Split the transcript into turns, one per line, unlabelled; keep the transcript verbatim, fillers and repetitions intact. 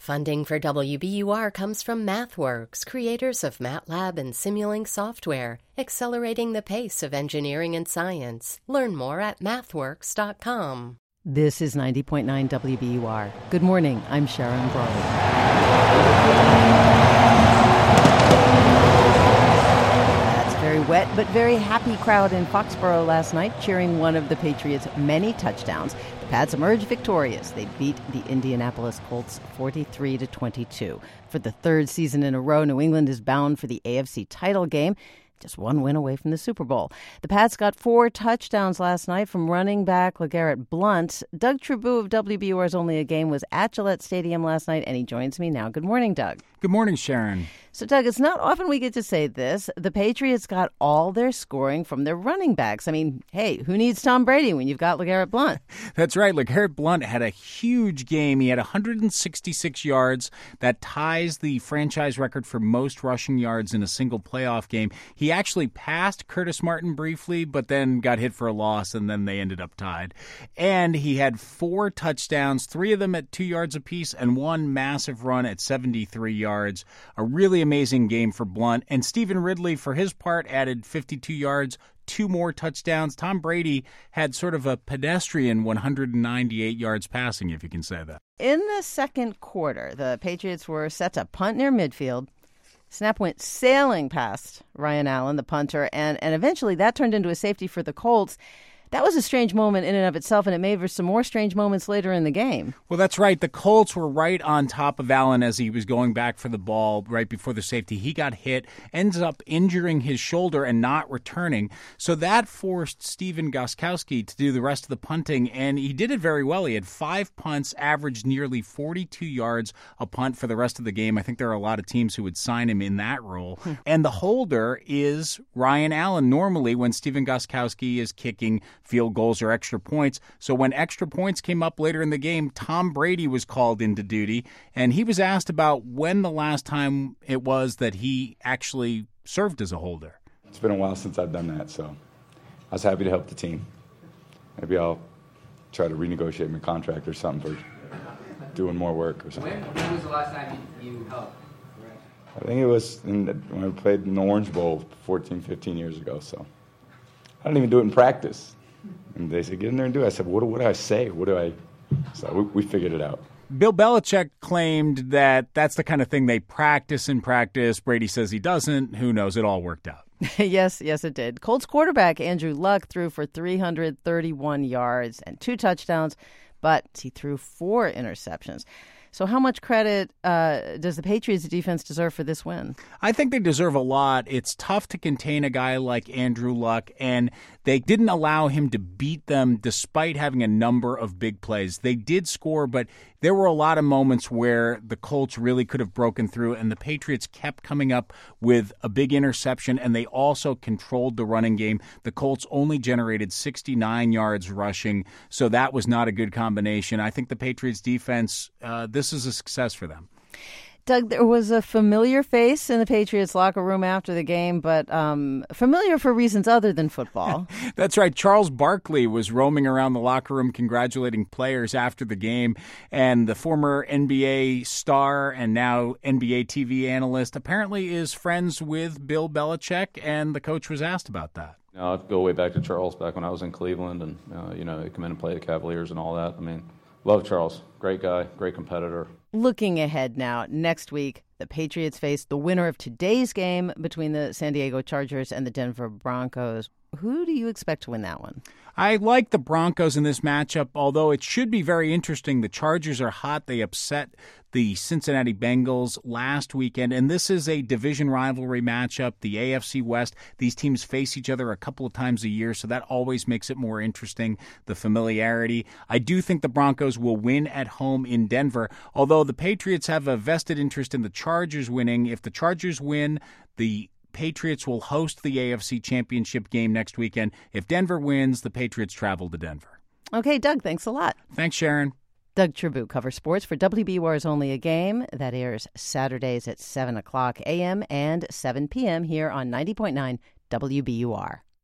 Funding for W B U R comes from MathWorks, creators of MATLAB and Simulink software, accelerating the pace of engineering and science. Learn more at mathworks dot com.
This is ninety point nine W B U R. Good morning. I'm Sharon Brolin. That's a very wet but very happy crowd in Foxborough last night cheering one of the Patriots' many touchdowns. The Pats emerged victorious. They beat the Indianapolis Colts forty-three to twenty-two. For the third season in a row, New England is bound for the A F C title game. Just one win away from the Super Bowl. The Pats got four touchdowns last night from running back LeGarrette Blount. Doug Tribou of W B U R's Only a Game was at Gillette Stadium last night, and he joins me now. Good morning, Doug.
Good morning, Sharon.
So, Doug, it's not often we get to say this. The Patriots got all their scoring from their running backs. I mean, hey, who needs Tom Brady when you've got LeGarrette Blount?
That's right. LeGarrette Blount had a huge game. He had one hundred sixty-six yards. That ties the franchise record for most rushing yards in a single playoff game. He actually passed Curtis Martin briefly, but then got hit for a loss, and then they ended up tied. And he had four touchdowns, three of them at two yards apiece, and one massive run at seventy-three yards. A really amazing game for Blount. And Stephen Ridley, for his part, added fifty-two yards, two more touchdowns. Tom Brady had sort of a pedestrian one hundred ninety-eight yards passing, if you can say that.
In the second quarter, the Patriots were set to punt near midfield. Snap went sailing past Ryan Allen, the punter, and, and eventually that turned into a safety for the Colts. That was a strange moment in and of itself, and it made for some more strange moments later in the game.
Well, that's right. The Colts were right on top of Allen as he was going back for the ball right before the safety. He got hit, ends up injuring his shoulder and not returning. So that forced Stephen Gostkowski to do the rest of the punting, and he did it very well. He had five punts, averaged nearly forty-two yards a punt for the rest of the game. I think there are a lot of teams who would sign him in that role. Hmm. And the holder is Ryan Allen, normally when Stephen Gostkowski is kicking field goals or extra points. So when extra points came up later in the game, Tom Brady was called into duty, and he was asked about when the last time it was that he actually served as a holder.
It's been a while since I've done that, so I was happy to help the team. Maybe I'll try to renegotiate my contract or something for doing more work or something.
When, when was the last time you, you helped?
I think it was in the, when I played in the Orange Bowl fourteen, fifteen years ago, so I didn't even do it in practice. And they said, get in there and do it. I said, what, what do I say? What do I... So we, we figured it out.
Bill Belichick claimed that that's the kind of thing they practice in practice. Brady says he doesn't. Who knows? It all worked out.
yes, yes, it did. Colts quarterback Andrew Luck threw for three hundred thirty-one yards and two touchdowns, but he threw four interceptions. So how much credit uh, does the Patriots defense deserve for this win?
I think they deserve a lot. It's tough to contain a guy like Andrew Luck, and they didn't allow him to beat them despite having a number of big plays. They did score, but there were a lot of moments where the Colts really could have broken through, and the Patriots kept coming up with a big interception, and they also controlled the running game. The Colts only generated sixty-nine yards rushing, so that was not a good combination. I think the Patriots defense, uh, this is a success for them.
Doug, there was a familiar face in the Patriots locker room after the game, but um, familiar for reasons other than football.
That's right. Charles Barkley was roaming around the locker room congratulating players after the game, and the former N B A star and now N B A T V analyst apparently is friends with Bill Belichick, and the coach was asked about that.
You know, I go way back to Charles, back when I was in Cleveland, and uh, you know, he come in and play the Cavaliers and all that. I mean, love Charles. Great guy, great competitor.
Looking ahead now, next week, the Patriots face the winner of today's game between the San Diego Chargers and the Denver Broncos. Who do you expect to win that one?
I like the Broncos in this matchup, although it should be very interesting. The Chargers are hot. They upset the Cincinnati Bengals last weekend, and this is a division rivalry matchup, the A F C West. These teams face each other a couple of times a year, so that always makes it more interesting, the familiarity. I do think the Broncos will win at home in Denver, although the Patriots have a vested interest in the Chargers winning. If the Chargers win, the Patriots will host the A F C Championship game next weekend. If Denver wins, the Patriots travel to Denver.
Okay, Doug, thanks a lot.
Thanks, Sharon.
Doug Tribou covers sports for W B U R's Only a Game. That airs Saturdays at seven o'clock a.m. and seven p.m. here on ninety point nine W B U R.